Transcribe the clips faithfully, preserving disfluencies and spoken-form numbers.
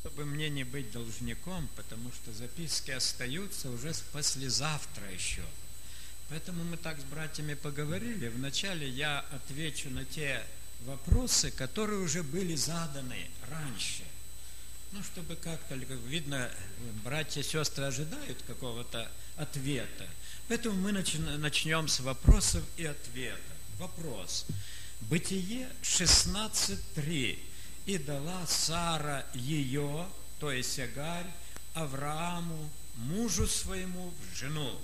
Чтобы мне не быть должником, потому что записки остаются уже с послезавтра еще. Поэтому мы так с братьями поговорили. Вначале я отвечу на те вопросы, которые уже были заданы раньше. Ну, чтобы как-то, как видно, братья и сестры ожидают какого-то ответа. Поэтому мы начнем с вопросов и ответов. Вопрос. Бытие шестнадцать три. «И дала Сара ее, то есть Агарь, Аврааму, мужу своему, в жену».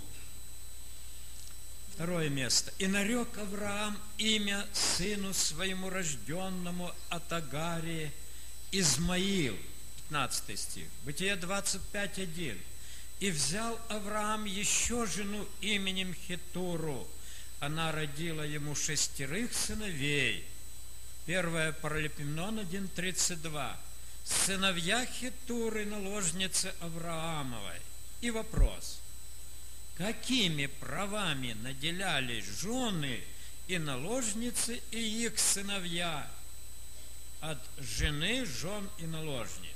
Второе место. «И нарек Авраам имя сыну своему рожденному от Агари Измаил». пятнадцатый стих. Бытие двадцать пять один. «И взял Авраам еще жену именем Хетуру. Она родила ему шестерых сыновей». Первое Паралипоменон один тридцать два. Сыновья Хетуры, наложницы Авраамовой. И вопрос. Какими правами наделялись жены и наложницы и их сыновья от жены, жен и наложниц?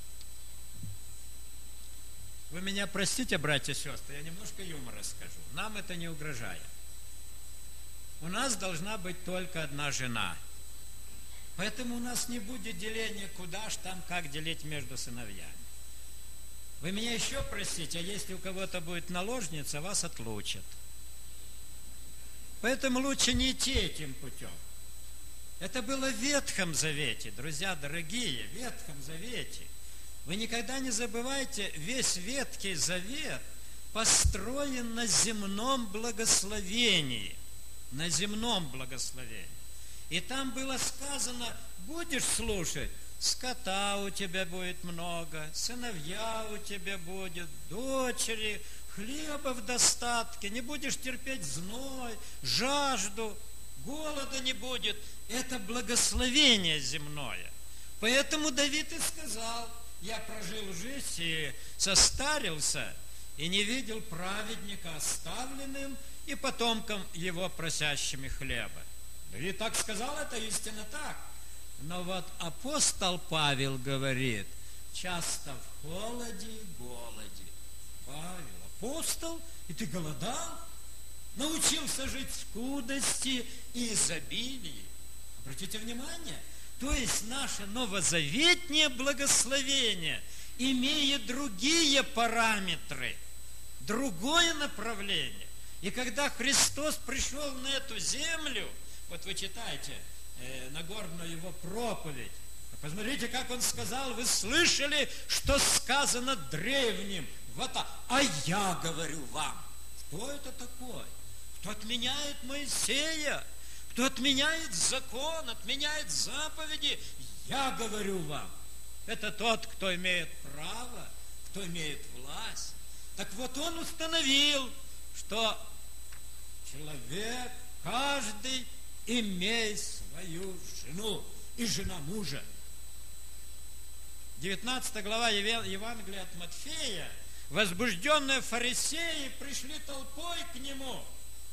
Вы меня простите, братья и сестры, я немножко юмора скажу. Нам это не угрожает. У нас должна быть только одна жена. Поэтому у нас не будет деления, куда ж там, как делить между сыновьями. Вы меня еще простите, а если у кого-то будет наложница, вас отлучат. Поэтому лучше не идти этим путем. Это было в Ветхом Завете, друзья дорогие, в Ветхом Завете. Вы никогда не забывайте, весь Ветхий Завет построен на земном благословении. На земном благословении. И там было сказано, будешь слушать, скота у тебя будет много, сыновья у тебя будет, дочери, хлеба в достатке, не будешь терпеть зной, жажду, голода не будет. Это благословение земное. Поэтому Давид и сказал, я прожил жизнь и состарился, и не видел праведника оставленным и потомкам его просящими хлеба. Давид так сказал, это истинно так. Но вот апостол Павел говорит, часто в холоде и голоде. Павел, апостол, и ты голодал? Научился жить в скудости и изобилии. Обратите внимание, то есть наше новозаветнее благословение имеет другие параметры, другое направление. И когда Христос пришел на эту землю, вот вы читаете э, Нагорную его проповедь, посмотрите, как он сказал, вы слышали, что сказано древним, вот, а, а я говорю вам. Кто это такой? Кто отменяет Моисея, кто отменяет закон, отменяет заповеди, я говорю вам. Это тот, кто имеет право, кто имеет власть. Так вот он установил, что человек, каждый имеет свою жену и жена мужа. девятнадцатая глава Евангелия от Матфея, возбужденные фарисеи пришли толпой к нему.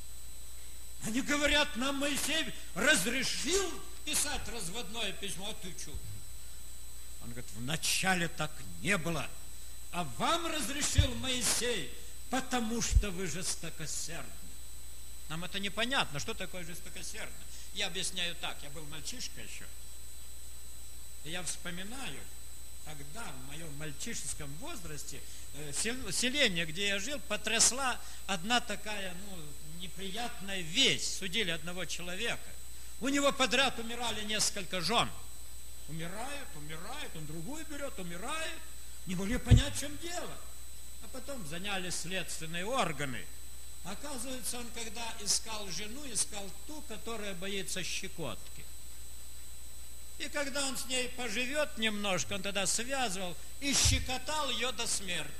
Они говорят, нам Моисей разрешил писать разводное письмо, а ты что? Он говорит, вначале так не было, а вам разрешил Моисей, потому что вы жестокосердны. Нам это непонятно, что такое жестокосердно. Я объясняю так, я был мальчишка еще. И я вспоминаю, тогда, в моем мальчишеском возрасте, селение, где я жил, потрясла одна такая, ну, неприятная весть. Судили одного человека. У него подряд умирали несколько жен. Умирает, умирает, он другую берет, умирает. Не могли понять, в чем дело. А потом заняли следственные органы. Оказывается, он когда искал жену, искал ту, которая боится щекотки. И когда он с ней поживет немножко, он тогда связывал и щекотал ее до смерти.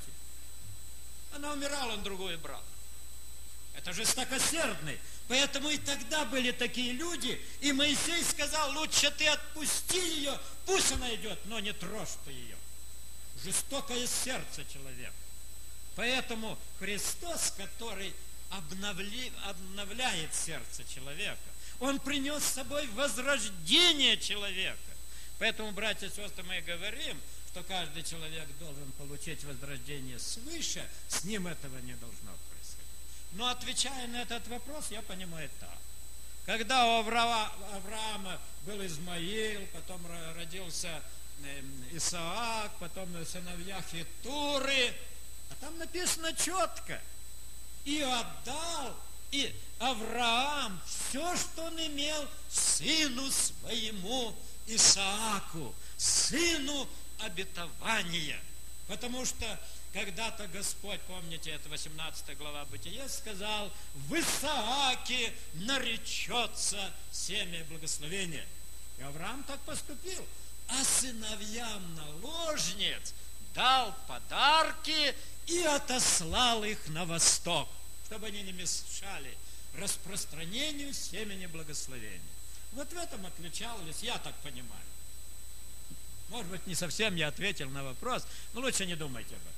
Она умирала, он другую брал. Это жестокосердный. Поэтому и тогда были такие люди, и Моисей сказал, лучше ты отпусти ее, пусть она идет, но не трожь ты ее. Жестокое сердце человека. Поэтому Христос, который обновли, обновляет сердце человека, Он принес с собой возрождение человека. Поэтому, братья и сестры, мы говорим, что каждый человек должен получить возрождение свыше, с ним этого не должно происходить. Но отвечая на этот вопрос, я понимаю так. Когда у Авраама был Измаил, потом родился Исаак, потом сыновья Хетуры, а там написано четко: и отдал и Авраам все, что он имел, сыну своему Исааку, сыну обетования. Потому что когда-то Господь, помните, это восемнадцатая глава Бытия, сказал: в Исааке наречется семя благословения. И Авраам так поступил. А сыновьям наложниц дал подарки и отослал их на восток, чтобы они не мешали распространению семени благословения. Вот в этом отличалось, я так понимаю. Может быть, не совсем я ответил на вопрос, но лучше не думайте об этом.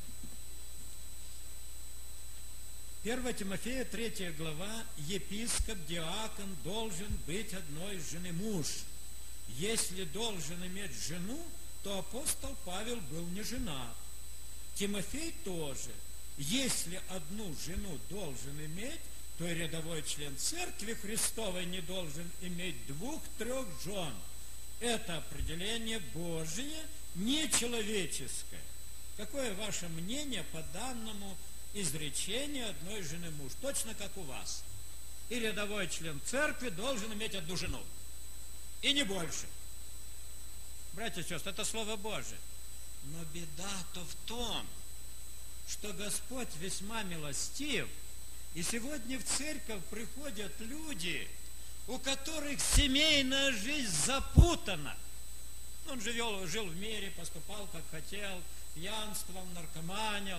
первое Тимофея, третья глава. Епископ, диакон должен быть одной жены муж. Если должен иметь жену, то апостол Павел был не женат. Тимофей тоже. Если одну жену должен иметь, то и рядовой член Церкви Христовой не должен иметь двух-трех жен. Это определение Божие, не человеческое. Какое ваше мнение по данному изречению одной жены муж? Точно как у вас. И рядовой член Церкви должен иметь одну жену. И не больше. Братья и сестры, это Слово Божие. Но беда-то в том, что Господь весьма милостив, и сегодня в церковь приходят люди, у которых семейная жизнь запутана. Он жил, жил в мире, поступал как хотел, пьянствовал, наркоманил,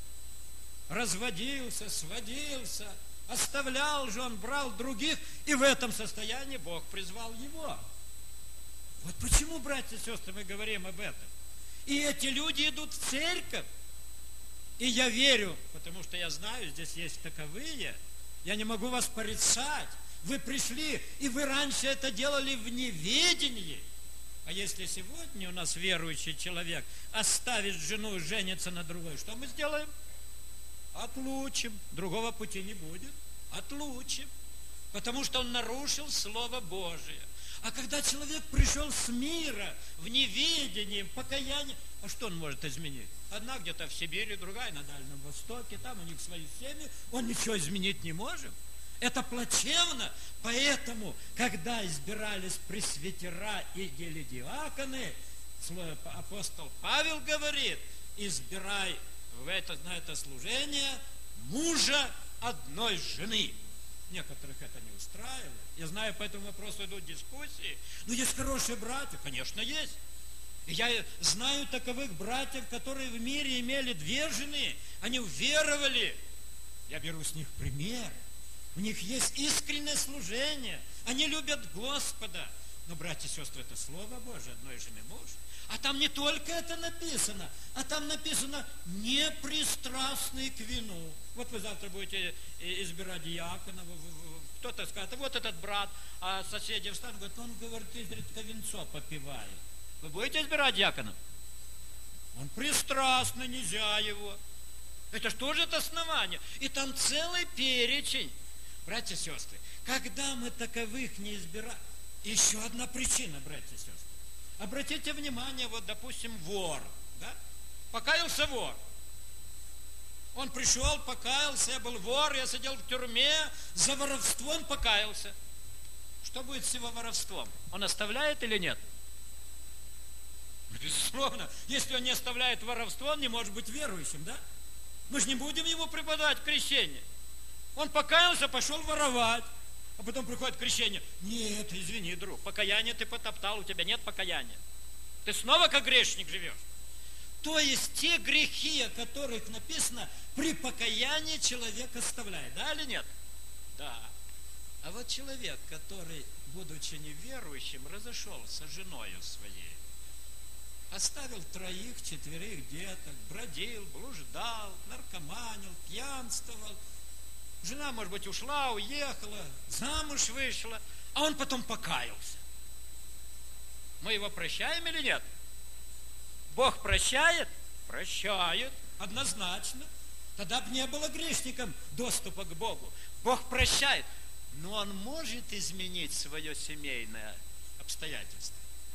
разводился, сводился, оставлял жен, брал других, и в этом состоянии Бог призвал его. Вот почему, братья и сестры, мы говорим об этом. И эти люди идут в церковь. И я верю, потому что я знаю, здесь есть таковые, я не могу вас порицать. Вы пришли, и вы раньше это делали в неведении. А если сегодня у нас верующий человек оставит жену и женится на другой, что мы сделаем? Отлучим. Другого пути не будет. Отлучим. Потому что он нарушил Слово Божие. А когда человек пришел с мира, в неведении, в покаянии, а что он может изменить? Одна где-то в Сибири, другая на Дальнем Востоке, там у них свои семьи, он ничего изменить не может. Это плачевно. Поэтому, когда избирались пресвитера и диаконы, апостол Павел говорит: избирай в это, на это служение мужа одной жены. Некоторых это не устраивает. Я знаю, по этому вопросу идут дискуссии. Но есть хорошие братья, конечно, есть. И я знаю таковых братьев, которые в мире имели две жены. Они уверовали. Я беру с них пример. У них есть искреннее служение. Они любят Господа. Но, братья и сестры, это Слово Божие, одной жены муж. А там не только это написано, а там написано непристрастный к вину. Вот вы завтра будете избирать диакона, кто-то скажет: вот этот брат, а соседи встанут, говорят: он, говорит, изредка винцо попивает. Вы будете избирать диакона? Он пристрастный, нельзя его. Это что же это основание? И там целый перечень. Братья и сестры, когда мы таковых не избираем, еще одна причина, братья и сестры. Обратите внимание, вот, допустим, вор, да? Покаялся вор. Он пришел, покаялся, я был вор, я сидел в тюрьме, за воровство он покаялся. Что будет с его воровством? Он оставляет или нет? Безусловно, если он не оставляет воровство, он не может быть верующим, да? Мы же не будем ему преподавать крещение. Он покаялся, пошел воровать. А потом приходит крещение. Нет, извини, друг, покаяние ты потоптал, у тебя нет покаяния. Ты снова как грешник живешь. То есть те грехи, о которых написано, при покаянии человек оставляет. Да или нет? Да. А вот человек, который, будучи неверующим, разошелся с женою своей, оставил троих, четверых деток, бродил, блуждал, наркоманил, пьянствовал. Жена, может быть, ушла, уехала, замуж вышла, а он потом покаялся. Мы его прощаем или нет? Бог прощает? Прощает, однозначно. Тогда бы не было грешникам доступа к Богу. Бог прощает, но Он может изменить свое семейное обстоятельство?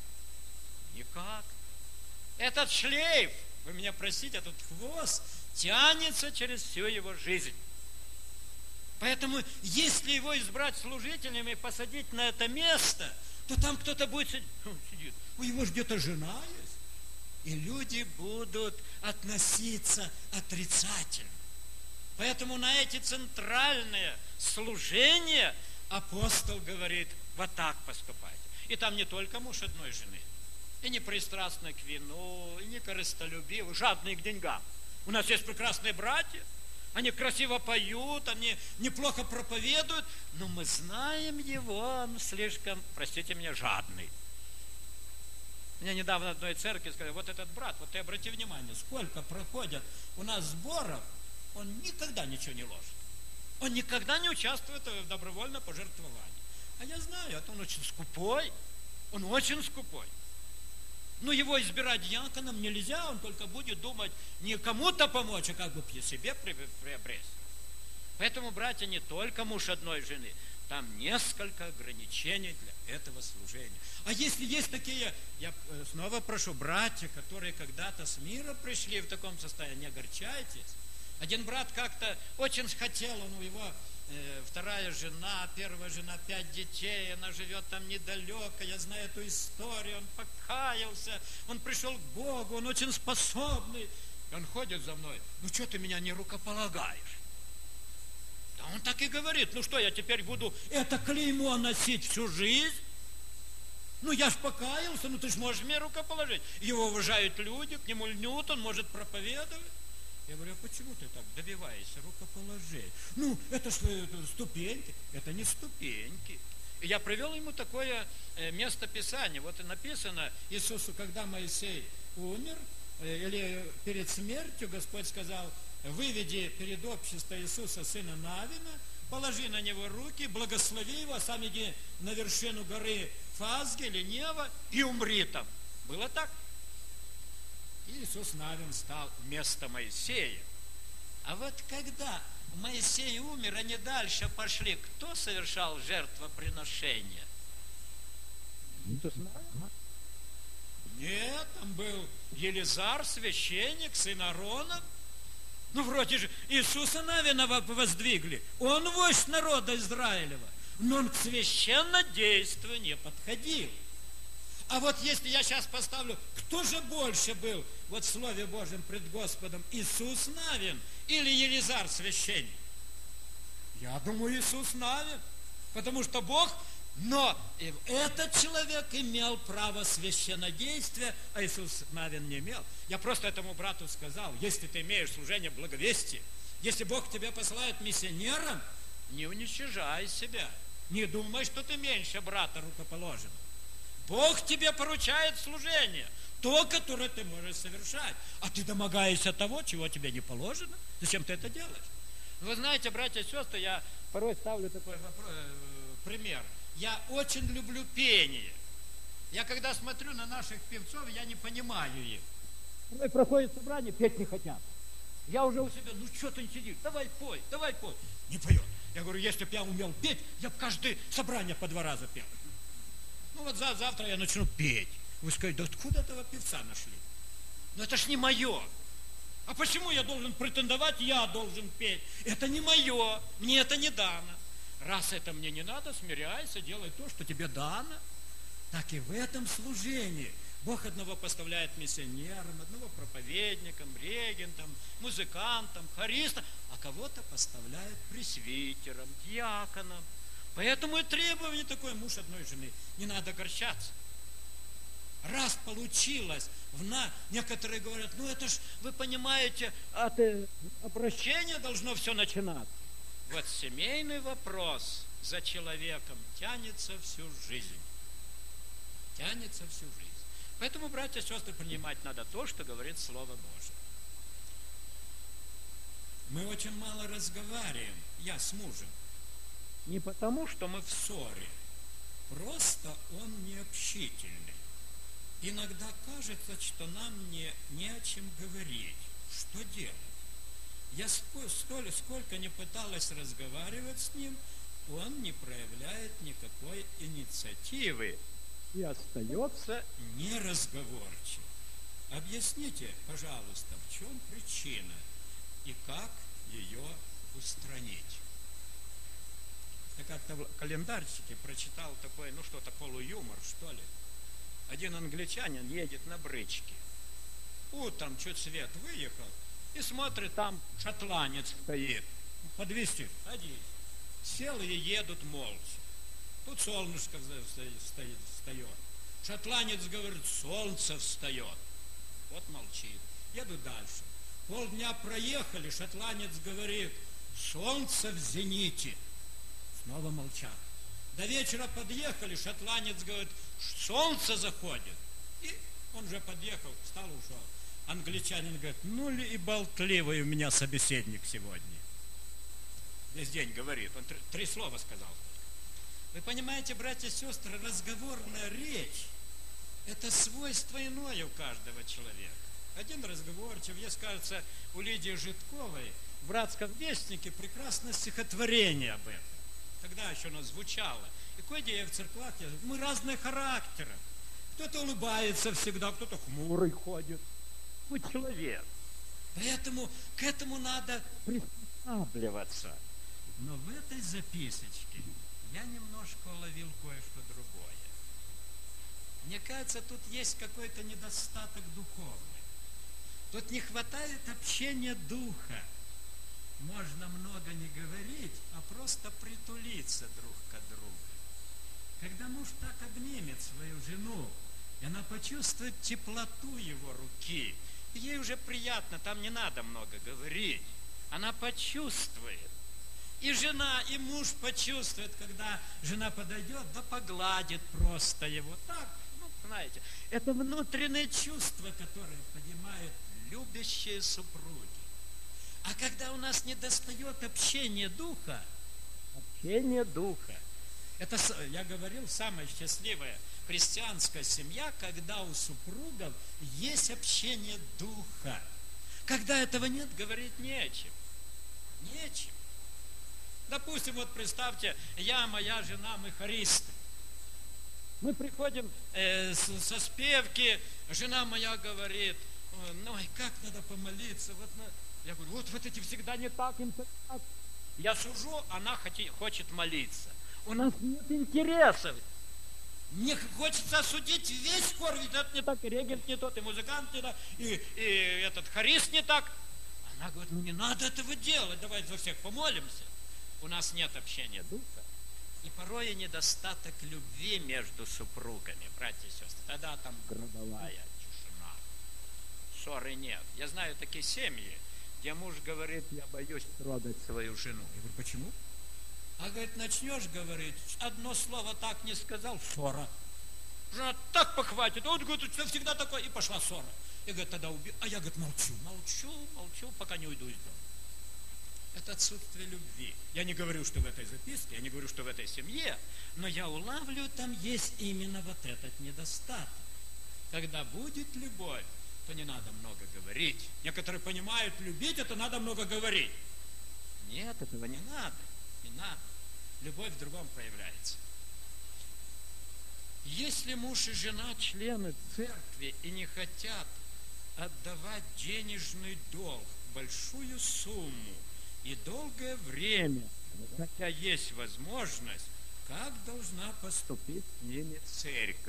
Никак. Этот шлейф, вы меня простите, этот хвост тянется через всю его жизнь. Поэтому, если его избрать служителем и посадить на это место, то там кто-то будет сидеть, сидит, у него же где-то жена есть. И люди будут относиться отрицательно. Поэтому на эти центральные служения апостол говорит, вот так поступайте. И там не только муж одной жены, и не пристрастны к вину, и не корыстолюбивы, жадные к деньгам. У нас есть прекрасные братья, они красиво поют, они неплохо проповедуют, но мы знаем его, он слишком, простите меня, жадный. Мне недавно в одной церкви сказали, вот этот брат, вот ты обрати внимание, сколько проходят у нас сборов, он никогда ничего не ложит. Он никогда не участвует в добровольном пожертвовании. А я знаю, он очень скупой, он очень скупой. Но его избирать диаконом нельзя, он только будет думать не кому-то помочь, а как бы себе приобрести. Поэтому, братья, не только муж одной жены, там несколько ограничений для этого служения. А если есть такие, я снова прошу, братья, которые когда-то с мира пришли в таком состоянии, не огорчайтесь. Один брат как-то очень хотел, он у его э, вторая жена, первая жена, пять детей, она живет там недалеко, я знаю эту историю, он покаялся, он пришел к Богу, он очень способный. И он ходит за мной, ну что ты меня не рукополагаешь? Да он так и говорит, ну что, я теперь буду это клеймо носить всю жизнь? Ну я ж покаялся, ну ты ж можешь мне рукоположить. Его уважают люди, к нему льнут, он может проповедовать. Я говорю, а почему ты так добиваешься рукоположения? Ну, это ж ступеньки. Это не ступеньки. И я привел ему такое место Писания. Вот и написано, Иисусу, когда Моисей умер, или перед смертью, Господь сказал, выведи перед обществом Иисуса, сына Навина, положи на него руки, благослови его, а сам иди на вершину горы Фазги или Нева и умри там. Было так? И Иисус Навин стал вместо Моисея. А вот когда Моисей умер, они дальше пошли, кто совершал жертвоприношение? Нет, там был Елизар, священник, сын Аарона. Ну, вроде же Иисуса Навина воздвигли. Он вождь народа Израилева. Но он к священнодействию не подходил. А вот если я сейчас поставлю, кто же больше был вот в Слове Божьем пред Господом, Иисус Навин или Елизар священник? Я думаю, Иисус Навин, потому что Бог, но этот человек имел право священнодействия, а Иисус Навин не имел. Я просто этому брату сказал, если ты имеешь служение благовестия, если Бог тебя посылает миссионером, не уничижай себя, не думай, что ты меньше брата рукоположен. Бог тебе поручает служение, то, которое ты можешь совершать. А ты домогаешься того, чего тебе не положено. Зачем ты это делаешь? Вы знаете, братья и сестры, я порой ставлю такой вопрос, пример. Я очень люблю пение. Я когда смотрю на наших певцов, я не понимаю их. Порой проходит собрание, петь не хотят. Я уже у себя, ну что ты не сидишь, давай пой, давай пой. Не поет. Я говорю, если бы я умел петь, я бы каждое собрание по два раза пел. Ну вот завтра я начну петь. Вы скажете, да откуда этого певца нашли? Ну это ж не мое. А почему я должен претендовать, я должен петь? Это не мое, мне это не дано. Раз это мне не надо, смиряйся, делай то, что тебе дано. Так и в этом служении Бог одного поставляет миссионером, одного проповедником, регентом, музыкантом, хористом, а кого-то поставляет пресвитером, диаконом. Поэтому и требование такое, муж одной жены. Не надо огорчаться. Раз получилось, в на... некоторые говорят, ну это ж, вы понимаете, от обращения должно все начинаться. Вот семейный вопрос за человеком тянется всю жизнь. Тянется всю жизнь. Поэтому, братья и сестры, принимать надо то, что говорит Слово Божие. Мы очень мало разговариваем, я с мужем. Не потому, что мы в ссоре, просто он необщительный. иногда кажется, что нам не, не о чем говорить. Что делать? Я столь, сколько не пыталась разговаривать с ним, он не проявляет никакой инициативы и остается неразговорчив. Объясните, пожалуйста, в чем причина и как ее устранить? Я как-то в календарчике прочитал такой, ну что-то полуюмор, что ли. Один англичанин едет на бричке. Утром чуть свет выехал и смотрит, там шотландец стоит. Подвести, садись. Сел и едут молча. Тут солнышко стоит, встает. Шотландец говорит, солнце встает. Вот молчит. Еду дальше. Полдня проехали, шотландец говорит, солнце в зените. Снова молчат. До вечера подъехали, шотландец говорит, солнце заходит. И он же подъехал, встал, ушел. Англичанин говорит, ну ли и болтливый у меня собеседник сегодня. Весь день говорит, он три, три слова сказал. Вы понимаете, братья и сестры, разговорная речь – это свойство иное у каждого человека. Один разговорчив, есть, кажется, у Лидии Житковой в «Братском вестнике» прекрасное стихотворение об этом. Тогда еще оно звучало. И кое-где я в церквах, я, мы разные характеры. Кто-то улыбается всегда, кто-то хмурый ходит. Вы человек. Поэтому к этому надо приспосабливаться. Но в этой записочке я немножко уловил кое-что другое. Мне кажется, тут есть какой-то недостаток духовный. Тут не хватает общения духа. Можно много не говорить, а просто притулиться друг к другу. Когда муж так обнимет свою жену, и она почувствует теплоту его руки, и ей уже приятно, там не надо много говорить. Она почувствует. И жена, и муж почувствует, когда жена подойдет, да погладит просто его. Так, ну, знаете, это внутреннее чувство, которое поднимает любящие супруги. А когда у нас недостает общения духа, общение духа, это, я говорил, самая счастливая христианская семья, когда у супругов есть общение духа. Когда этого нет, говорить не о чем. Не о чем. Допустим, вот представьте, я, моя жена, мы хористы. Мы приходим э, с, со спевки, жена моя говорит, ну, как надо помолиться. Вот на... Я говорю, вот, вот эти всегда не так, им так. Я сужу, она хоти, хочет молиться. У нас нет интересов. Мне хочется осудить весь хор, ведь это не так, и регент не тот, и музыкант не так, и, и этот хорист не так. Она говорит, ну не надо этого делать, давайте за всех помолимся. У нас нет общения духа, и порой недостаток любви между супругами, братья и сестры. Тогда там гробовая тишина, ссоры нет. Я знаю такие семьи, где муж говорит, я боюсь трогать свою жену. Я говорю, почему? А говорит, начнешь говорить, одно слово так не сказал, ссора. Жена так похватит, он говорит, что всегда такое, и пошла ссора. И говорит, тогда убей. А я, говорит, молчу, молчу, молчу, пока не уйду из дома. Это отсутствие любви. Я не говорю, что в этой записке, я не говорю, что в этой семье, но я улавливаю, там есть именно вот этот недостаток. Когда будет любовь, то не надо много говорить. Некоторые понимают, любить это надо много говорить. Нет, этого не надо. Не надо. Любовь в другом проявляется. Если муж и жена члены церкви и не хотят отдавать денежный долг, большую сумму и долгое время, хотя есть возможность, как должна поступить с ними церковь?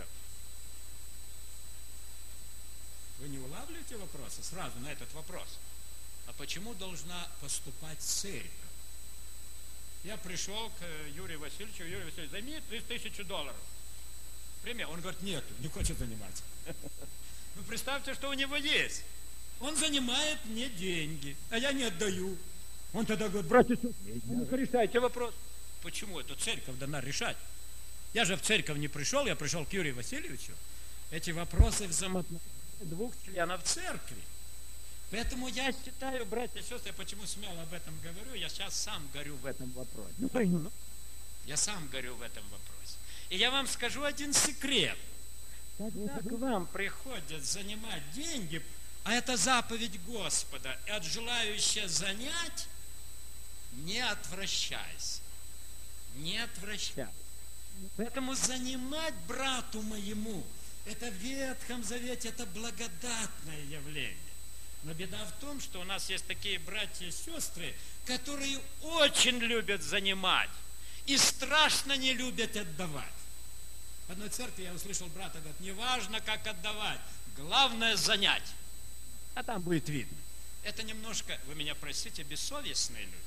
Вы не улавливаете вопросы сразу на этот вопрос? А почему должна поступать церковь? Я пришел к Юрию Васильевичу, Юрий Васильевич, займи тысячу долларов. Пример. Он говорит, нет, не хочет заниматься. Ну, представьте, что у него есть. Он занимает мне деньги, а я не отдаю. Он тогда говорит, братья, решайте вопрос. Почему? Это церковь должна решать. Я же в церковь не пришел, я пришел к Юрию Васильевичу. Эти вопросы взаимоотношения двух членов церкви. Поэтому я считаю, братья и сестры, я почему смело об этом говорю, я сейчас сам горю в этом вопросе. Я сам горю в этом вопросе. И я вам скажу один секрет. Когда к вам приходят занимать деньги, а это заповедь Господа, и от желающего занять, не отвращайся. Не отвращайся. Поэтому занимать брату моему, это в Ветхом Завете, это благодатное явление. Но беда в том, что у нас есть такие братья и сестры, которые очень любят занимать и страшно не любят отдавать. В одной церкви я услышал брата, говорит, не важно, как отдавать, главное занять. А там будет видно. Это немножко, вы меня простите, бессовестные люди.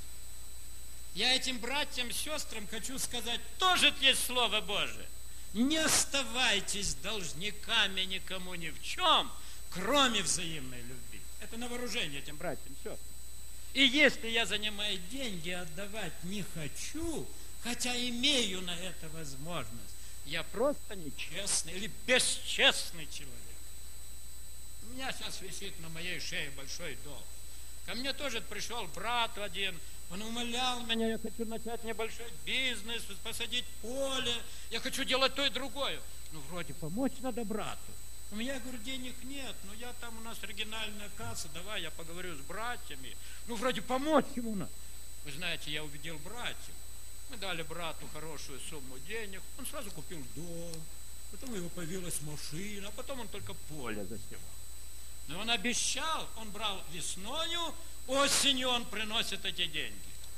Я этим братьям, сестрам хочу сказать, тоже есть Слово Божие. Не оставайтесь должниками никому ни в чем, кроме взаимной любви. Это на вооружение этим братьям, сестрам. И если я занимаю деньги, отдавать не хочу, хотя имею на это возможность, я просто нечестный или бесчестный человек. У меня сейчас висит на моей шее большой долг. Ко мне тоже пришел брат один, он умолял меня, я хочу начать небольшой бизнес, посадить поле, я хочу делать то и другое. Ну, вроде помочь надо брату. У меня, говорю, денег нет, но я там, у нас оригинальная касса, давай я поговорю с братьями. Ну, вроде помочь ему надо. Вы знаете, я увидел братьев. Мы дали брату хорошую сумму денег, он сразу купил дом, потом у него появилась машина, а потом он только поле засевал. Но он обещал, он брал весною, осенью он приносит эти деньги.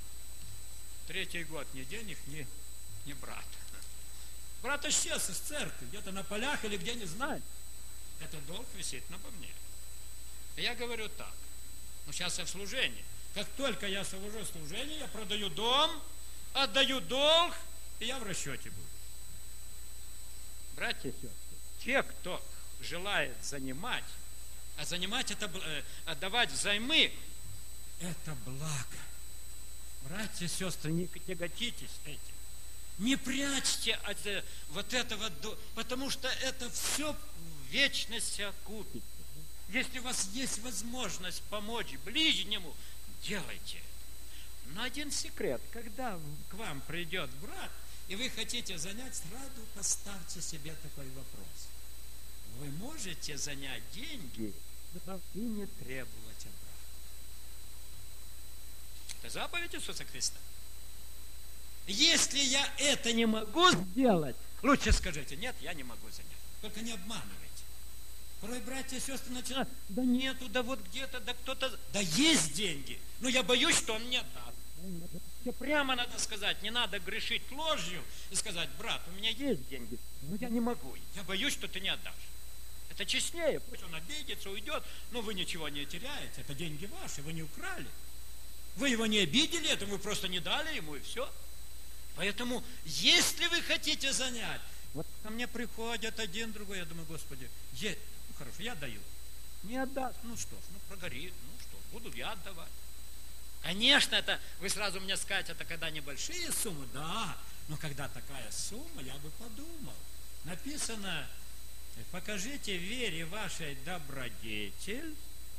Третий год ни денег, ни, ни брата. Брат исчез из церкви, где-то на полях или где, не знаю. Этот долг висит на мне. И я говорю так, ну сейчас я в служении. Как только я освобожу служение, я продаю дом, отдаю долг, и я в расчете буду. Братья и сестры, те, кто желает занимать, а занимать это, отдавать взаймы, это благо. Братья и сестры, не тяготитесь этим. Не прячьте от вот этого, потому что это все в вечности окупится. Если у вас есть возможность помочь ближнему, делайте это. Но один секрет, когда к вам придет брат, и вы хотите занять, сразу поставьте себе такой вопрос. Вы можете занять деньги и не требовать обратно. Это заповедь Иисуса Христа. Если я это не могу сделать, лучше скажите, нет, я не могу занять. Только не обманывайте. Порой братья и сестры начинают, да нету, да вот где-то, да кто-то, да есть деньги, но я боюсь, что он мне даст. Все прямо надо сказать, не надо грешить ложью и сказать, брат, у меня есть деньги, но я не могу, я боюсь, что ты не отдашь. Это честнее, пусть он обидится, уйдет, но вы ничего не теряете, это деньги ваши, вы не украли. Вы его не обидели, это вы просто не дали ему, и все. Поэтому, если вы хотите занять, вот ко мне приходят один, другой, я думаю, Господи, есть, ну хорошо, я даю. Не отдаст, ну что ж, ну прогорит, ну что, буду я отдавать. Конечно, это, вы сразу мне скажете, это когда небольшие суммы, да, но когда такая сумма, я бы подумал. Написано, покажите вере вашей добродетель.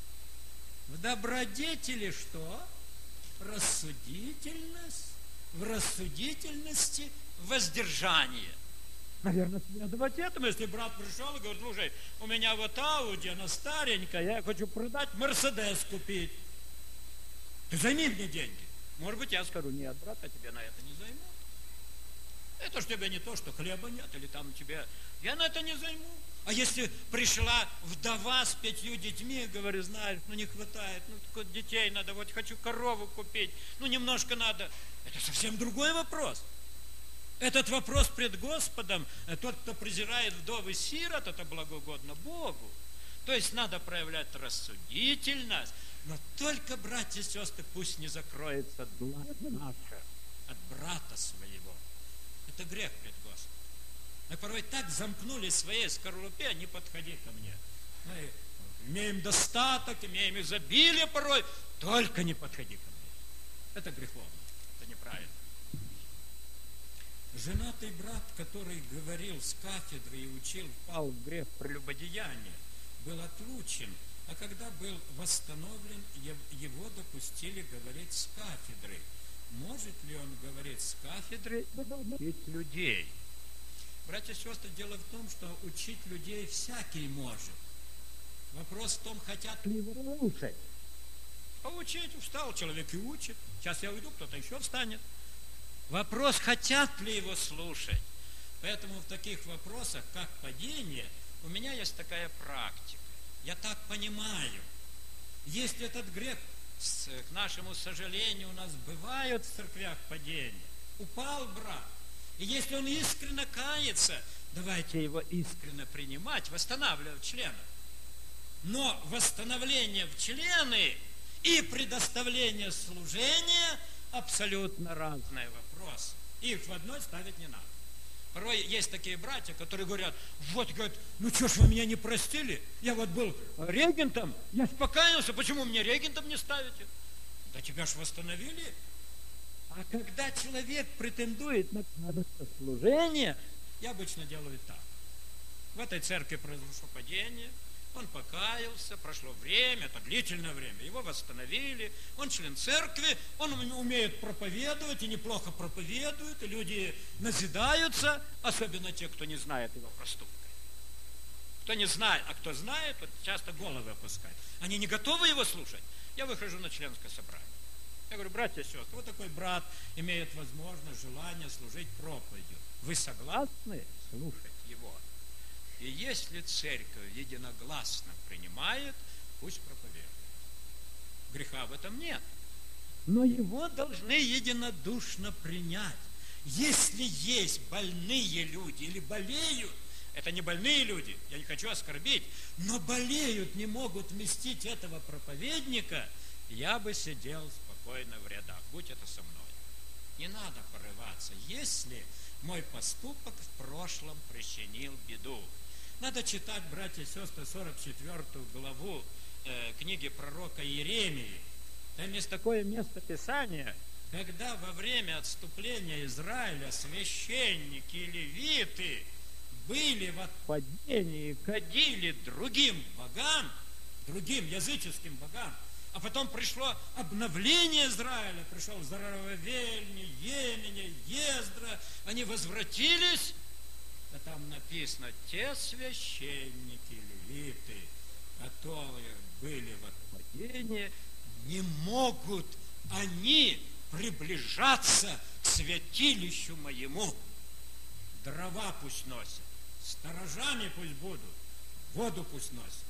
В добродетели что? Рассудительность. В рассудительности воздержание. Наверное, следовать этому, если брат пришел и говорит, слушай, у меня вот Ауди, она старенькая, я хочу продать, Мерседес купить. Ты займи мне деньги. Может быть, я скажу, нет, брат, я тебе на это не займу. Это ж тебе не то, что хлеба нет, или там тебе, я на это не займу. А если пришла вдова с пятью детьми, говорю, знаешь, ну не хватает, ну только детей надо, вот хочу корову купить, ну немножко надо. Это совсем другой вопрос. Этот вопрос пред Господом, тот, кто презирает вдов и сирот, это благоугодно Богу. То есть надо проявлять рассудительность, но только, братья и сестры, пусть не закроется глаз наша от брата своего. Это грех пред Господом. Мы порой так замкнулись в своей скорлупе, не подходи ко мне. Мы имеем достаток, имеем изобилие порой, только не подходи ко мне. Это греховно, это неправильно. Женатый брат, который говорил с кафедры и учил, впал в грех прелюбодеяния, был отлучен, а когда был восстановлен, его допустили говорить с кафедры. Может ли он говорить с кафедры и учить людей? Братья и сестры, дело в том, что учить людей всякий может. Вопрос в том, хотят ли его слушать. Поучить, устал человек и учит. Сейчас я уйду, кто-то еще встанет. Вопрос, хотят ли его слушать. Поэтому в таких вопросах, как падение, у меня есть такая практика. Я так понимаю, если этот грех, к нашему сожалению, у нас бывают в церквях падения. Упал брат. И если он искренне кается, давайте его искренне принимать, восстанавливать члена. Но восстановление в члены и предоставление служения абсолютно разные вопросы. Их в одной ставить не надо. Порой есть такие братья, которые говорят, вот, говорят, ну что ж вы меня не простили? Я вот был регентом, я покаялся, почему мне регентом не ставите? Да тебя ж восстановили. А когда человек претендует на служение, я обычно делаю так. В этой церкви произошло падение, он покаялся, прошло время, это длительное время, его восстановили, он член церкви, он умеет проповедовать и неплохо проповедует, и люди назидаются, особенно те, кто не знает его проступка. Кто не знает, а кто знает, вот часто головы опускают. Они не готовы его слушать. Я выхожу на членское собрание. Я говорю, братья и сестры, вот такой брат имеет возможность, желание служить проповедью. Вы согласны слушать его? И если церковь единогласно принимает, пусть проповедует. Греха в этом нет. Но его должны единодушно принять. Если есть больные люди или болеют, это не больные люди, я не хочу оскорбить, но болеют, не могут вместить этого проповедника, я бы сидел спокойно в рядах. Будь это со мной. Не надо порываться, если мой поступок в прошлом причинил беду. Надо читать, братья и сестры, сорок четвёртую главу э, книги пророка Иеремии. Там есть такое место Писания, когда во время отступления Израиля священники и левиты были в отпадении, кадили другим богам, другим языческим богам, а потом пришло обновление Израиля, пришел Зарававель, Емени, Ездра, они возвратились, а там написано, те священники, левиты, которые были в отпадении, не могут они приближаться к святилищу моему. Дрова пусть носят, сторожами пусть будут, воду пусть носят.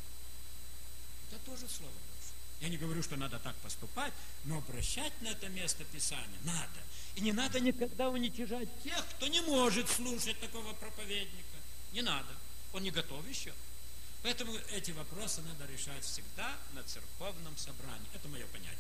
Это тоже слово Божье. Я не говорю, что надо так поступать, но обращать на это место Писания надо. И не надо никогда уничижать тех, кто не может слушать такого проповедника. Не надо. Он не готов еще. Поэтому эти вопросы надо решать всегда на церковном собрании. Это мое понятие.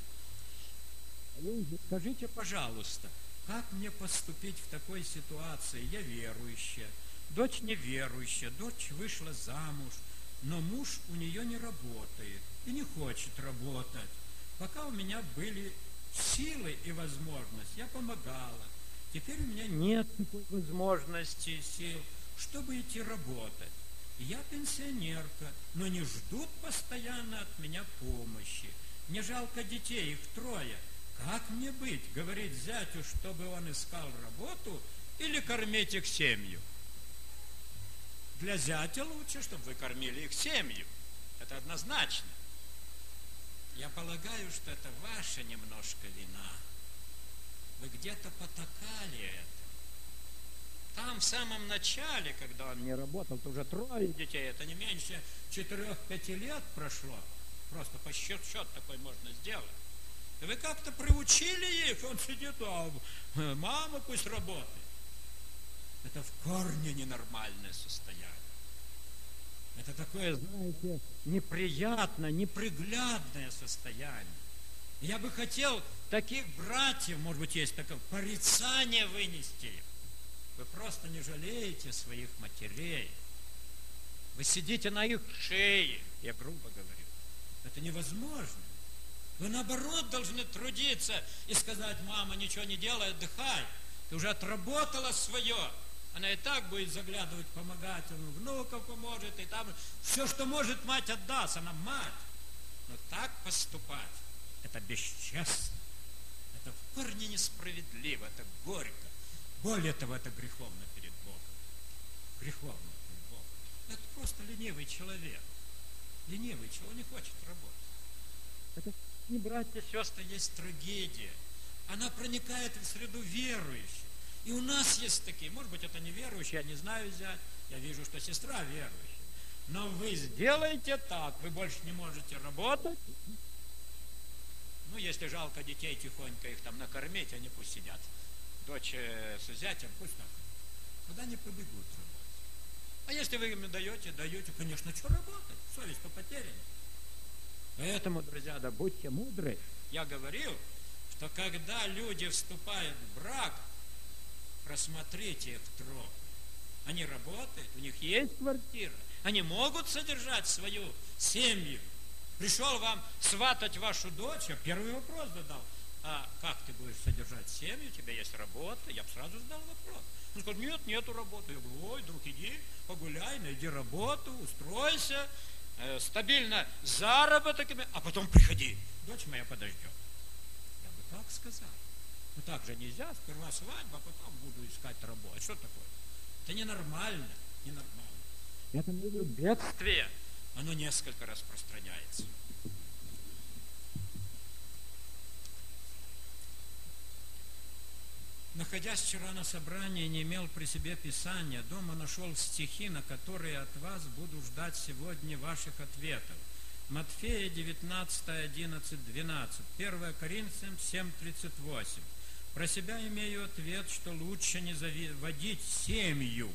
Скажите, пожалуйста, как мне поступить в такой ситуации? Я верующая, дочь неверующая, дочь вышла замуж, но муж у нее не работает и не хочет работать. Пока у меня были силы и возможность, я помогала. Теперь у меня нет такой возможности и сил, чтобы идти работать. Я пенсионерка, но не ждут постоянно от меня помощи. Мне жалко детей, их трое. Как мне быть? Говорить зятю, чтобы он искал работу, или кормить их семью? Для зятя лучше, чтобы вы кормили их семью. Это однозначно. Я полагаю, что это ваша немножко вина. Вы где-то потакали это. Там в самом начале, когда он не работал, то уже трое детей, это не меньше четырех-пяти лет прошло. Просто по счет, счет такой можно сделать. И вы как-то приучили их, он сидит, а мама пусть работает. Это в корне ненормальное состояние. Это такое, знаете, неприятное, неприглядное состояние. Я бы хотел таких братьев, может быть, есть такое, порицание вынести их. Вы просто не жалеете своих матерей. Вы сидите на их шее, я грубо говорю. Это невозможно. Вы, наоборот, должны трудиться и сказать, мама, ничего не делай, отдыхай. Ты уже отработала свое. Она и так будет заглядывать, помогать, он внуков поможет, и там все, что может, мать отдаст, она мать. Но так поступать, это бесчестно, это в корне несправедливо, это горько. Более того, это греховно перед Богом. греховно перед Богом. Это просто ленивый человек. Ленивый человек, он не хочет работать. Это, не братья и сестры, есть трагедия. Она проникает в среду верующих. И у нас есть такие, может быть, это не верующие, я не знаю взять. Я вижу, что сестра верующая. Но вы сделаете так, вы больше не можете работать. Ну, если жалко детей, тихонько их там накормить, они пусть сидят. Дочь с зятем, пусть так. Куда они побегут работать? А если вы им даете, даете, конечно, что работать? Совесть-то потеряна. Поэтому, друзья, да будьте мудры. Я говорил, что когда люди вступают в брак, просмотрите их тропы. Они работают, у них есть квартира, они могут содержать свою семью. Пришел вам сватать вашу дочь, я первый вопрос задал. А как ты будешь содержать семью, у тебя есть работа? Я бы сразу задал вопрос. Он сказал, нет, нету работы. Я говорю, ой, друг, иди, погуляй, найди работу, устройся, э, стабильно заработок, а потом приходи. Дочь моя подождет. Я бы так сказал. Ну так же нельзя, сперва свадьба, а потом буду искать работу. Что такое? Это ненормально, ненормально. Это бедствие. Оно несколько распространяется. Находясь вчера на собрании, не имел при себе Писания, дома нашел стихи, на которые от вас буду ждать сегодня ваших ответов. Матфея девятнадцать, одиннадцать, двенадцать, первое Коринфянам семь, тридцать восемь. Про себя имею ответ, что лучше не заводить семью,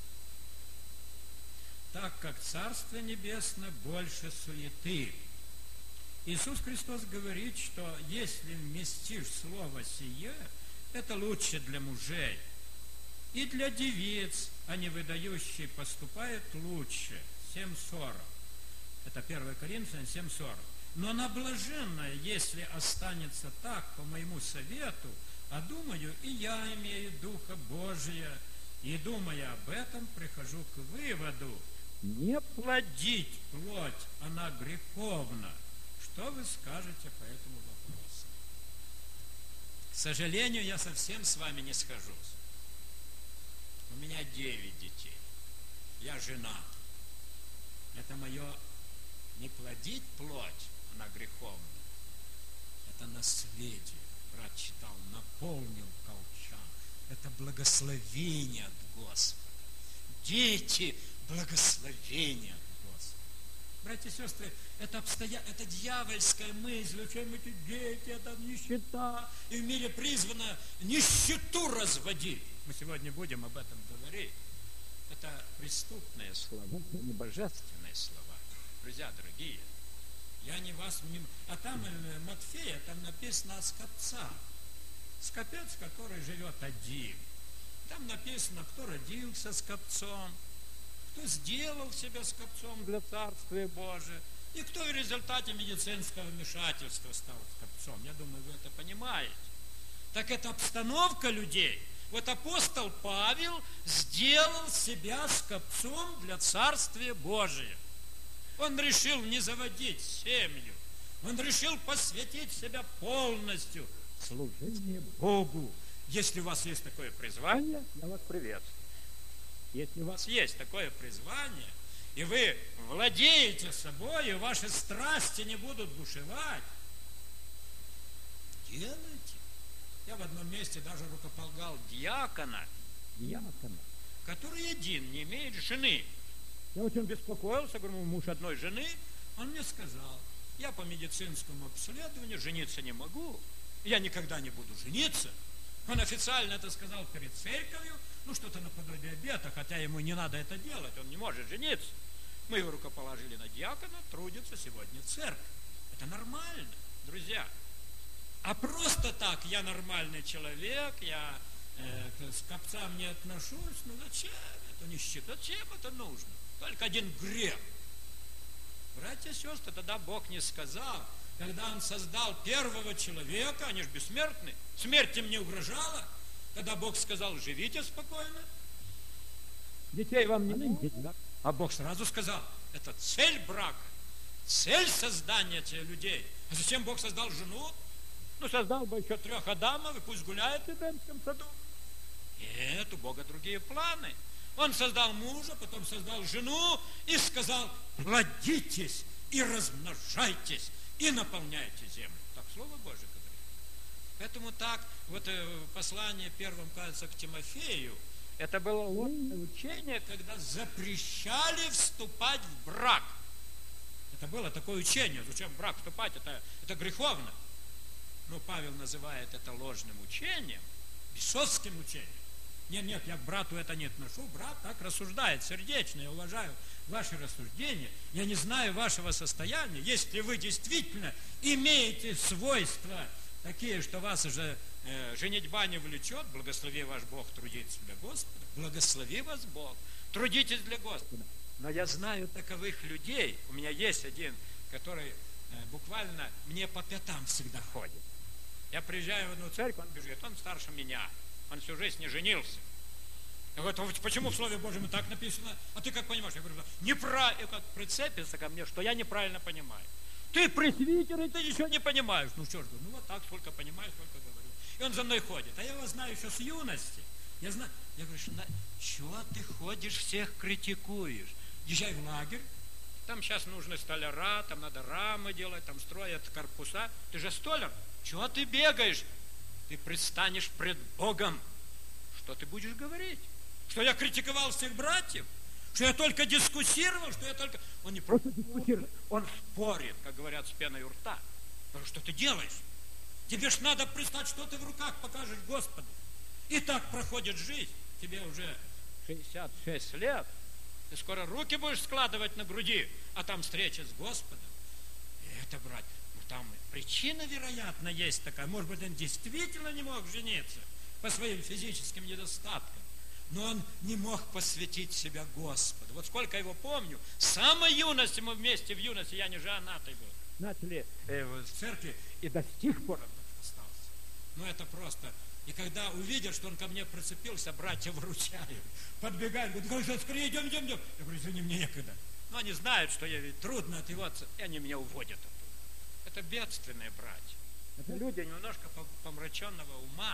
так как Царство Небесное больше суеты. Иисус Христос говорит, что если вместишь слово сие, это лучше для мужей. И для девиц, они выдающие, поступают лучше. семь сорок. Это первое Коринфянам семь сорок. Но она блаженная, если останется так, по моему совету, а думаю, и я имею Духа Божия, и, думая об этом, прихожу к выводу, не плодить плоть, она греховна. Что вы скажете по этому вопросу? К сожалению, я совсем с вами не схожусь. У меня девять детей. Я женат. Это мое не плодить плоть, она греховна. Это наследие. Брат читал, наполнил колчан. Это благословение от Господа. Дети – благословение от Господа. Братья и сестры, это, обстоя... это дьявольская мысль, зачем эти дети, это нищета, и в мире призвано нищету разводить. Мы сегодня будем об этом говорить. Это преступные слова, не божественные слова. Друзья дорогие, я не вас... Не... А там Матфея, там написано о скопцах. Скопец, который живет один. Там написано, кто родился скопцом, кто сделал себя скопцом для Царствия Божия, и кто в результате медицинского вмешательства стал скопцом. Я думаю, вы это понимаете. Так это обстановка людей. Вот апостол Павел сделал себя скопцом для Царствия Божия. Он решил не заводить семью. Он решил посвятить себя полностью служению Богу. Если у вас есть такое призвание, я вас приветствую. Если у вас есть такое призвание, и вы владеете собой, и ваши страсти не будут бушевать, делайте. Я в одном месте даже рукополагал диакона, диакона, который один, не имеет жены. Я очень беспокоился, говорю, муж одной жены. Он мне сказал, я по медицинскому обследованию жениться не могу, я никогда не буду жениться. Он официально это сказал перед церковью, ну что-то наподобие обета, хотя ему не надо это делать, он не может жениться. Мы его рукоположили на диакона, трудится сегодня церковь. Это нормально, друзья. А просто так, я нормальный человек, я э, к скопцам не отношусь, ну зачем это нищета, зачем это нужно? Только один грех. Братья и сестры, тогда Бог не сказал, когда Он создал первого человека, они же бессмертны, смерть им не угрожала, тогда Бог сказал, живите спокойно, детей вам не нужно. А Бог сразу сказал, это цель брака, цель создания этих людей. А зачем Бог создал жену? Ну, создал бы еще трех Адамов, и пусть гуляют в Эдемском саду. Нет, у Бога другие планы. Он создал мужа, потом создал жену и сказал: плодитесь и размножайтесь и наполняйте землю. Так Слово Божие говорит. Поэтому так, вот послание первым, кажется, к Тимофею, это было ложное учение, когда запрещали вступать в брак. Это было такое учение. Зачем в брак вступать? Это, это греховно. Но Павел называет это ложным учением, бесовским учением. Нет, нет, я к брату это не отношу. Брат так рассуждает сердечно. Я уважаю ваши рассуждения. Я не знаю вашего состояния. Если вы действительно имеете свойства такие, что вас уже э, женитьба не влечет, благослови ваш Бог трудиться для Господа. Благослови вас Бог. Трудитесь для Господа. Но я знаю таковых людей. У меня есть один, который э, буквально мне по пятам всегда ходит. Я приезжаю в одну церковь, он бежит, он старше меня. Он всю жизнь не женился. Я говорю: почему в Слове Божьем так написано? А ты как понимаешь? Я говорю: неправильно. И как прицепится ко мне, что я неправильно понимаю. Ты пресвитер, и ты ничего не понимаешь. Ну что ж, ну вот так, сколько понимаю, сколько говорю. И он за мной ходит. А я его знаю еще с юности. Я знаю. Я говорю: чего ты ходишь, всех критикуешь? Езжай в лагерь. Там сейчас нужны столяра, там надо рамы делать, там строят корпуса. Ты же столяр. Чего ты бегаешь? Ты предстанешь пред Богом. Что ты будешь говорить? Что я критиковал всех братьев? Что я только дискуссировал? Что я только... Он не просто дискутирует, он спорит, как говорят, с пеной у рта. Потому что ты делаешь? Тебе ж надо предстать, что ты в руках покажешь Господу. И так проходит жизнь. Тебе уже шестьдесят шесть лет. Ты скоро руки будешь складывать на груди, а там встреча с Господом. И это, брать, ну там причина, вероятно, есть такая. Может быть, он действительно не мог жениться по своим физическим недостаткам, но он не мог посвятить себя Господу. Вот сколько его помню, с самой юности мы вместе в юности, я не женатый был, начали э, в церкви, и до сих пор он остался. Ну это просто... И когда увидят, что он ко мне прицепился, братья выручают, подбегают, говорят: скорее идем, идем, идем. Я говорю: извини, мне некогда. Но они знают, что я ведь трудно отъеваться, и они меня уводят оттуда. Это бедственные братья. Это люди немножко помраченного ума.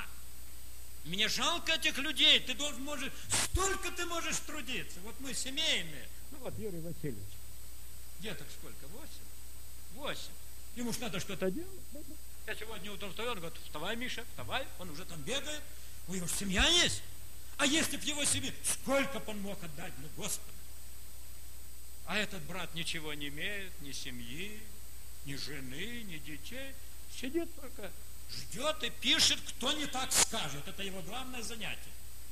Мне жалко этих людей. Ты должен, можешь, столько ты можешь трудиться. Вот мы семейные. Ну вот Юрий Васильевич. Деток сколько? Восемь? Восемь. Ему ж надо что-то делать. Я сегодня утром встаю, он говорит: вставай, Миша, вставай. Он уже там бегает. У него же семья есть. А если б его семье, сколько бы он мог отдать для Господа? А этот брат ничего не имеет, ни семьи, ни жены, ни детей. Сидит только, ждет и пишет, кто не так скажет. Это его главное занятие.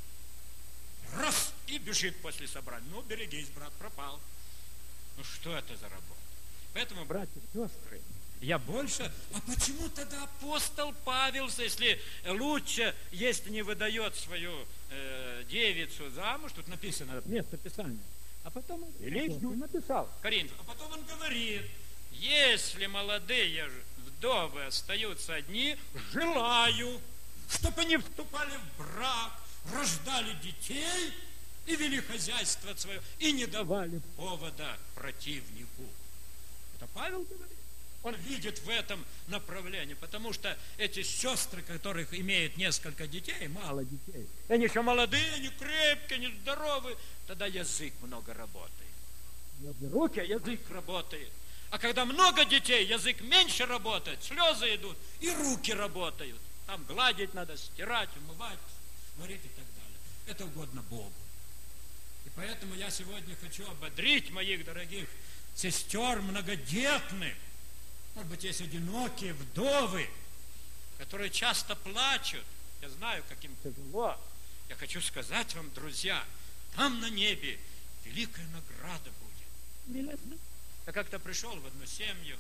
Раз, и бежит после собрания. Ну, берегись, брат, пропал. Ну, что это за работа? Поэтому, братья и сестры, я больше... А почему тогда апостол Павел, если лучше, если не выдает свою э, девицу замуж, тут написано место Писания, а потом он лично написал Коринфянам, а потом он говорит: если молодые вдовы остаются одни, желаю, чтобы они вступали в брак, рождали детей и вели хозяйство свое, и не давали повода противнику. Это Павел говорит. Он видит в этом направлении, потому что эти сестры, которых имеют несколько детей, мало детей, они еще молодые, они крепкие, они здоровые, тогда язык много работает. Не руки, а язык работает. А когда много детей, язык меньше работает, слезы идут, и руки работают. Там гладить надо, стирать, умывать, варить и так далее. Это угодно Богу. И поэтому я сегодня хочу ободрить моих дорогих сестер многодетных. Может быть, есть одинокие вдовы, которые часто плачут. Я знаю, как им тяжело. Я хочу сказать вам, друзья, там на небе великая награда будет. Я как-то пришел в одну семью.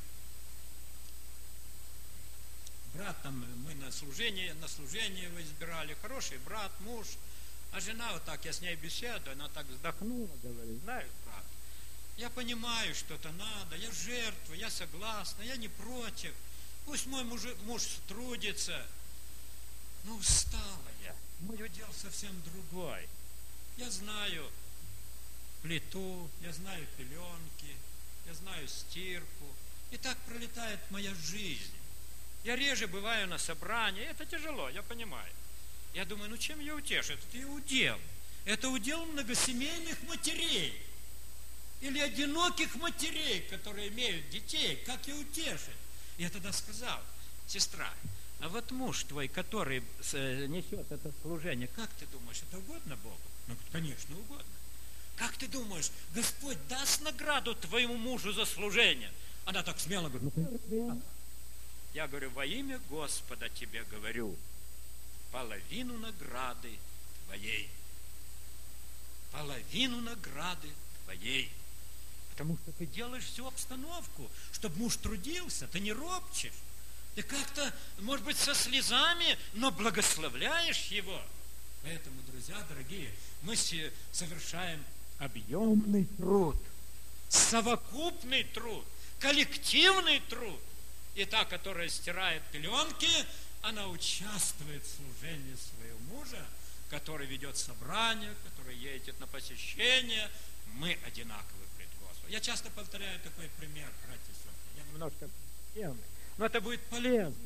Брат там, мы на служение, на служение его избирали. Хороший брат, муж. А жена вот так, я с ней беседую, она так вздохнула, говорит: знаешь, брат, я понимаю, что-то надо, я жертва, я согласна, я не против. Пусть мой муж, муж трудится. Но устала я. Мое дело совсем другое. Я знаю плиту, я знаю пеленки, я знаю стирку. И так пролетает моя жизнь. Я реже бываю на собрании, это тяжело, я понимаю. Я думаю: ну чем ее утешить? Это ее удел. Это удел многосемейных матерей или одиноких матерей, которые имеют детей. Как их утешить? Я тогда сказал: сестра, а вот муж твой, который несет это служение, как ты думаешь, это угодно Богу? Ну, конечно, угодно. Как ты думаешь, Господь даст награду твоему мужу за служение? Она так смело говорит: ну, я говорю: во имя Господа тебе говорю, половину награды твоей. Половину награды твоей. Потому что ты делаешь всю обстановку, чтобы муж трудился, ты не ропчешь. Ты как-то, может быть, со слезами, но благословляешь его. Поэтому, друзья дорогие, мы совершаем объемный труд, совокупный труд, коллективный труд. И та, которая стирает пеленки, она участвует в служении своего мужа, который ведет собрание, который едет на посещение. Мы одинаковы пред Господом. Я часто повторяю такой пример, братья и сестры. Я немножко темный, но это будет полезно.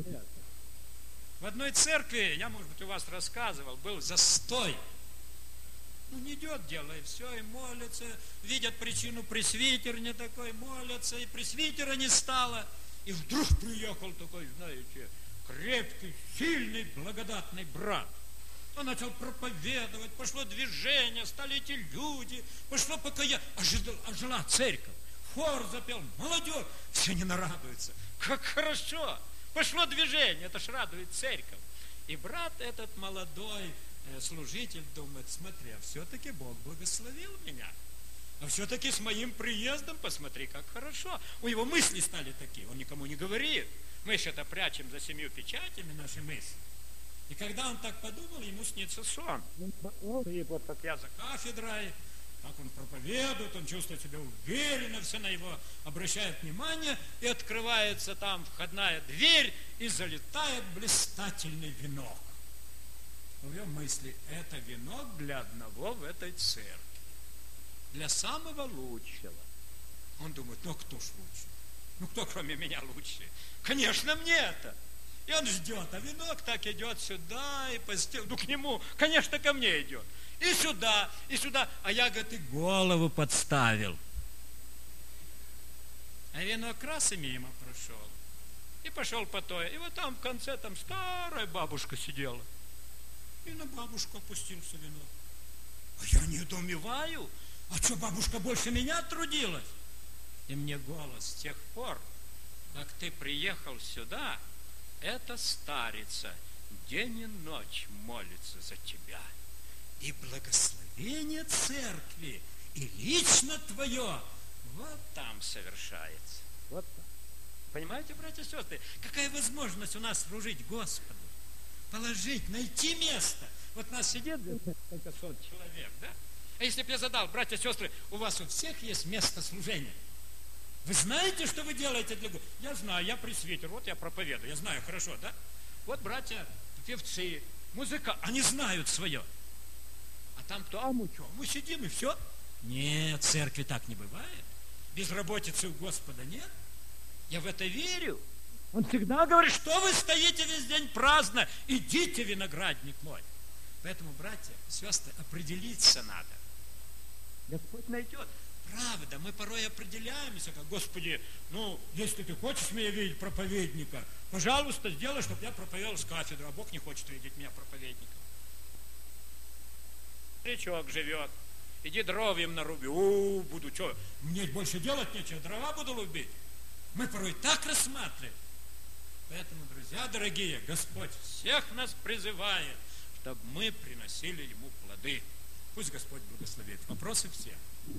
В одной церкви, я, может быть, у вас рассказывал, был застой. Ну, не идет дело, и все, и молятся. Видят причину, пресвитер не такой, молятся, и пресвитера не стало. И вдруг приехал такой, знаете, крепкий, сильный, благодатный брат. Он начал проповедовать, пошло движение, стали эти люди, пошло покаяние, ожила, ожила церковь. Хор запел, молодежь, все не нарадуются. Как хорошо! Пошло движение, это ж радует церковь. И брат этот молодой служитель думает: смотри, а все-таки Бог благословил меня. А все-таки с моим приездом, посмотри, как хорошо. У него мысли стали такие, он никому не говорит. Мы еще-то прячем за семью печатями наши мысли. И когда он так подумал, ему снится сон. И вот как я за кафедрой, как он проповедует, он чувствует себя уверенно, все на него обращают внимание, и открывается там входная дверь, и залетает блистательный венок. У него мысли: это венок для одного в этой церкви, для самого лучшего. Он думает: ну кто ж лучше? Ну кто кроме меня лучше? Конечно, мне это. И он ждет, а венок так идет сюда, и по стене, ну к нему, конечно, ко мне идет. И сюда, и сюда. А я, говорит, и голову подставил. А венок раз и мимо прошел. И пошел по той. И вот там в конце там старая бабушка сидела. И на бабушку опустился венок. А я недоумеваю. А что, бабушка больше меня трудилась? И мне голос: с тех пор, как ты приехал сюда, эта старица день и ночь молится за тебя. И благословение церкви, и лично твое, вот там совершается. Вот там. Понимаете, братья и сестры, какая возможность у нас служить Господу? Положить, найти место. Вот нас сидит несколько сот человек, да? А если бы я задал: братья и сестры, у вас у всех есть место служения? Вы знаете, что вы делаете для Господа? Я знаю, я пресвитер, вот я проповедую, я знаю хорошо, да? Вот братья, певцы, музыка, они знают свое. А там кто? А мы что? Мы сидим и все? Нет, в церкви так не бывает. Безработицы у Господа нет. Я в это верю. Он всегда говорит: что вы стоите весь день праздно? Идите, виноградник мой. Поэтому, братья, сестры, определиться надо. Господь найдет. Правда, мы порой определяемся, как: Господи, ну, если ты хочешь меня видеть проповедника, пожалуйста, сделай, чтобы я проповедовал с кафедры, а Бог не хочет видеть меня проповедником. Речок живет, иди дров им наруби. У, буду что, мне больше делать нечего, дрова буду рубить. Мы порой так рассматриваем. Поэтому, друзья дорогие, Господь всех нас призывает, чтобы мы приносили Ему плоды. Пусть Господь благословит. Вопросы все.